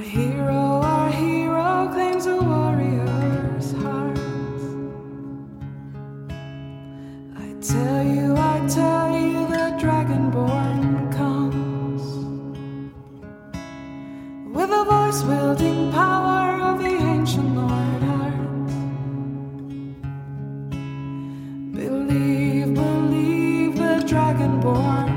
Our hero claims a warrior's heart. I tell you, the Dragonborn comes with a voice wielding power of the ancient Lord Art. Believe, the Dragonborn